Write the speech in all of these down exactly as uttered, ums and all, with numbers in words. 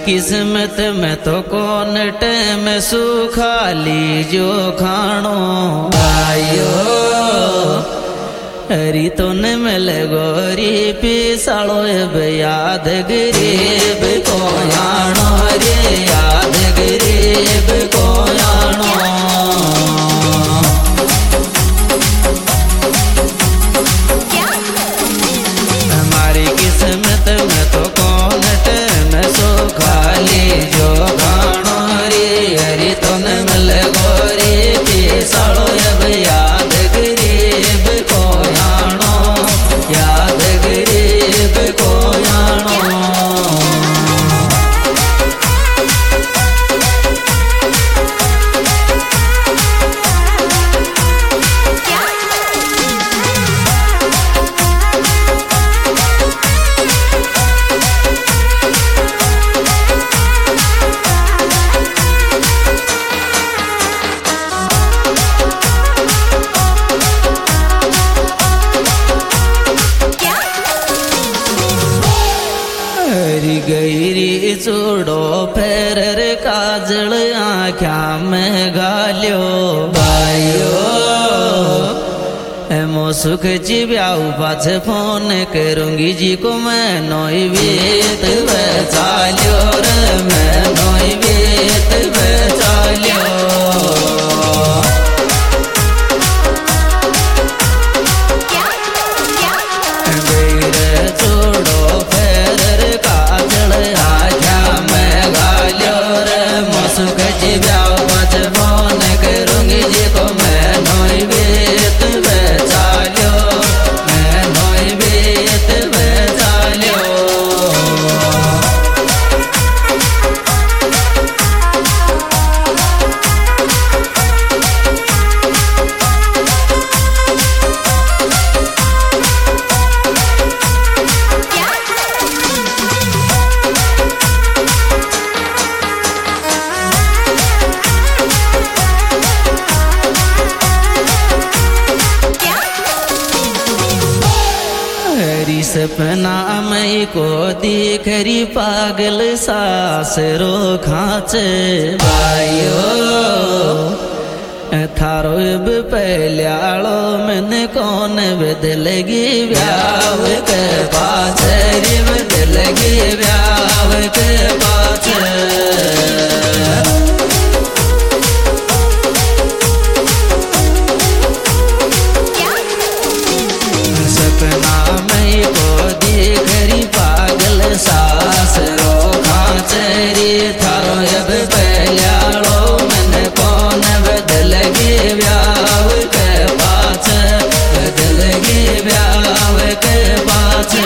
किस्मत में तो कौन टेम सुखाली जो खाणो भाइयो हरी तो न मिल गोरी पिसालो अब याद गरीब को यानो रे याद गरीब को यानो हमारी किस्मत में तो कौन टेम सुखाली जो खाणो रे हरी तो न मिल गोरी पिसालो अब याद गरीब को यानो याद गरीब को यानो गईरी चूड़ो फेर काजल आख्या में गालियो भाइयो मो सुख जी ब्याऊ पाछे फोन करूंगी जी को मैं नोई बीत बेचालियो रे मैं नोई बीत बेचालियो सपना मई को दिखरी पागल सास रो खाचे भाइयो थारो अब पहल्यालो मैंने कौन बदलगी ब्याव के पाछे रे बदलगी ब्याव के पाछे सास रो खाचरी थारो अब पहल्यालो मन कौन बदलगी ब्याव के पाछे बदलगी ब्याव के पाछे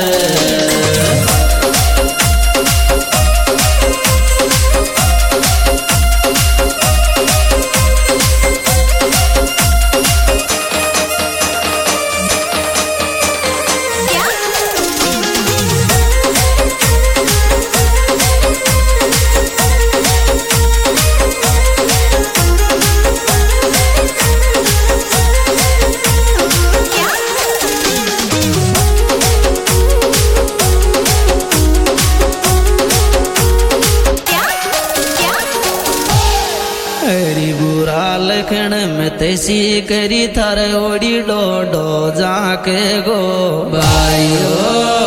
लखण में तेसी करी थार ओडी डोडो जाके गो भाइयो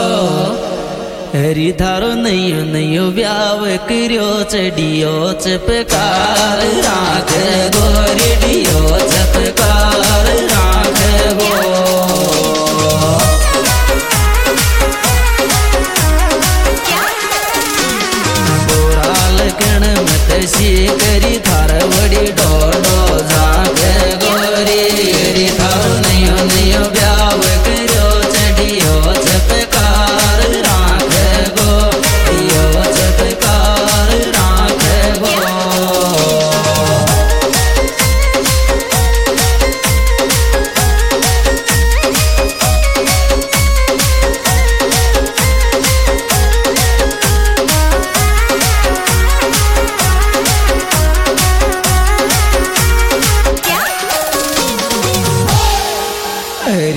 हरी थारो नयो नयो ब्याव करियो चढ़ियो चपकार राख गो रेडियो चपकार राख गो बुरा लखण में तेसी करी थार ओडी डोडो जाके गोरी हरी थारो नयो नयो ब्याव करियो चढ़ियो चपकार राख गो यो चपकार राख गो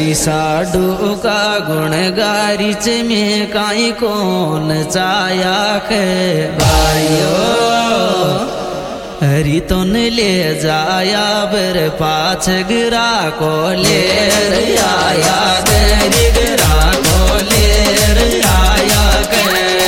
हरी साडू का गुण गारिच में काई कौन चाया के भाइयो हरी तुन ले जाया बर पाछ गिरा को ले आया गरी गिरा को ले आया के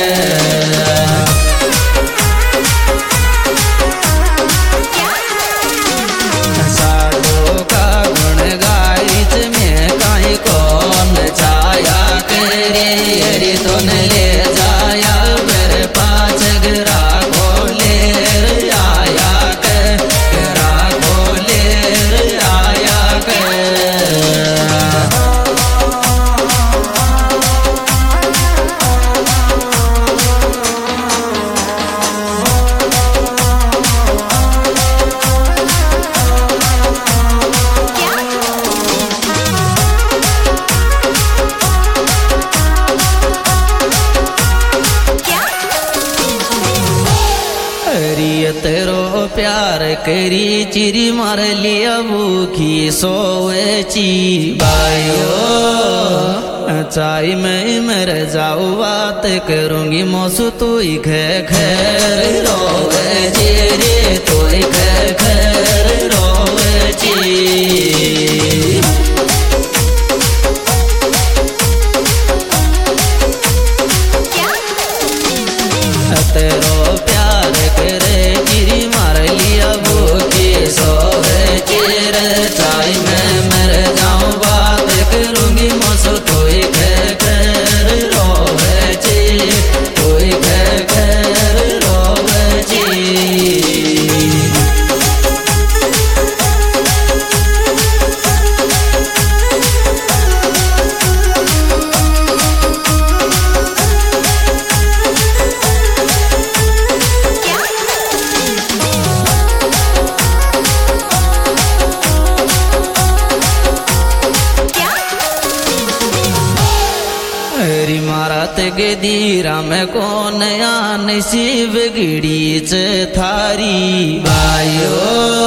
तेरो प्यार करी चिरी मार लिया भूखी सोवेची भाइयो चाय मैं मर जाऊ बात करूंगी मौसू तू खे खैर रोवे रे तू खे खैर रोवे ची तेरो प्यार करे गिरी मार लिया भूखी सोवे चिर चाय मैं मर जाऊं बात करूंगी मौसू कोई खे खैर रोवे ची कोई खे खैर रोवे ची हरी मारत गदीरा में कौन आन शिव गिड़ी च थारी भाइयो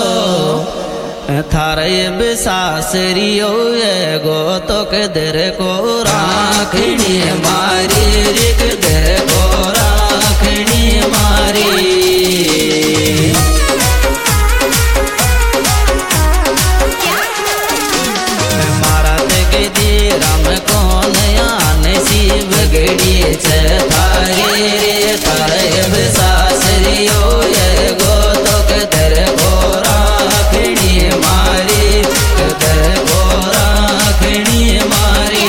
थारे बेसासरियो ये गो तो कदर को राखड़ी मारी रिक दर को राखड़ी मारी मारत गदीरा में कौन शिव गड़ी च थारी रे थारे सासरियो ये गो तो कदर को राखड़ी मारी कदर को राखड़ी मारी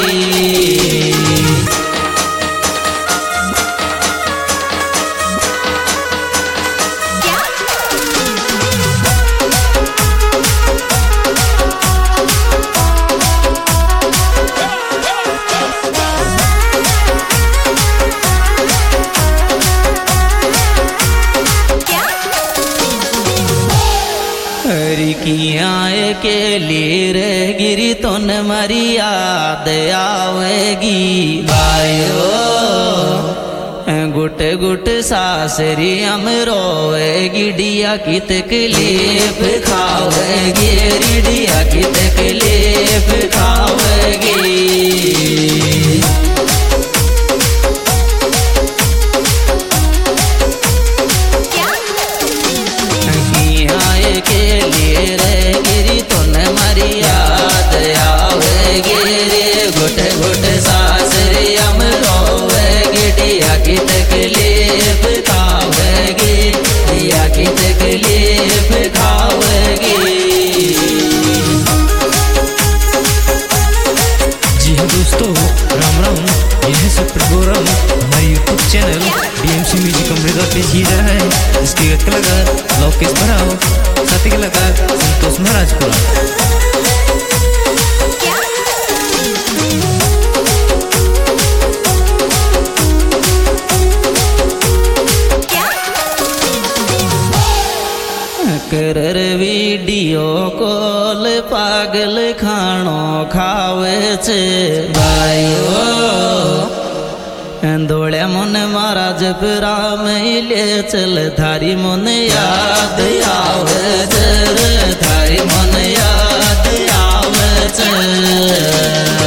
हरी किया के लिए रे गिरी तुन मरी याद आवेगी भाइयो गुट गुट सासरी हम रोवेगी डिया की तकलीफ खावेगी डिया की तकलीफ खावेगी के लिए रे गिरी तुन मरी याद आवेगी रे घुट घुट सासरी हम रोवेगी डिया की तकलीफ खावेगी डिया की तकलीफ खावेगी। जी हाँ दोस्तों, राम राम। यह है सुपर गौरव, हमारे YouTube channel DMC music Amrita पेश किया जा रहा है। इसके कलाकार लोकेश भराव, साथी कलाकार संतोष महाराजपुरा। कर वीडियो कॉल पागल खानो खावे छे भाइयो, दौड़े मन महाराज पुरा में ले चल थारी मन याद आवे छे, थारी मन याद आवे छे।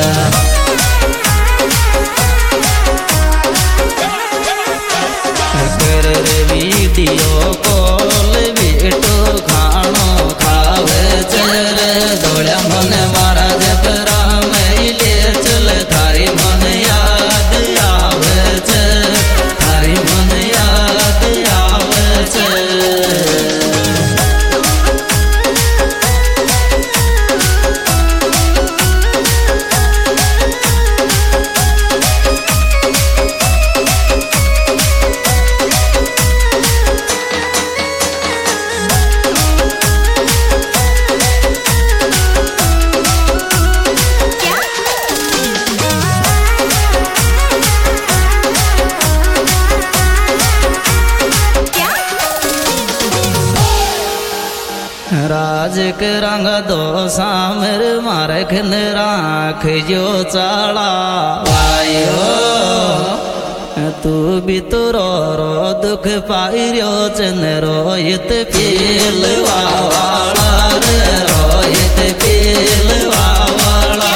महाराज के रंग दो सामर मारे खन राख जो चाला आयो तू भी तो रो रो दुख पाइरो चन रोहित पील वाला रे रोहित पील वाला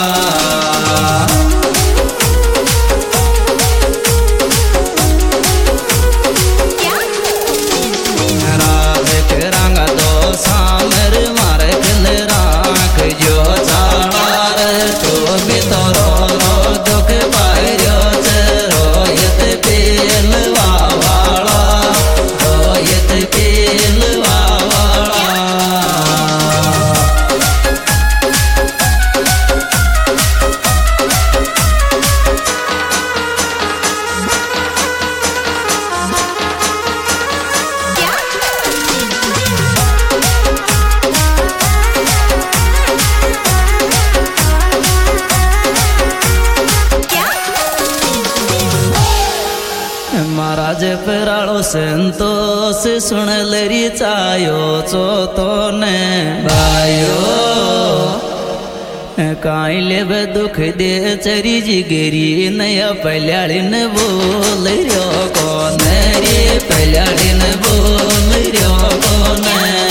राज के रंग दो सामर मारे खन राख जो चाला रे तू भी तो रो रो दुख पाइरो महाराज पराड़ो संतोष सुन लरी चायो चो तो ने भायो काई लेब दुख दे चरी जी गिरी नया पल्याड़ी न बोल रो को रे पल्याड़ी न बोल रो को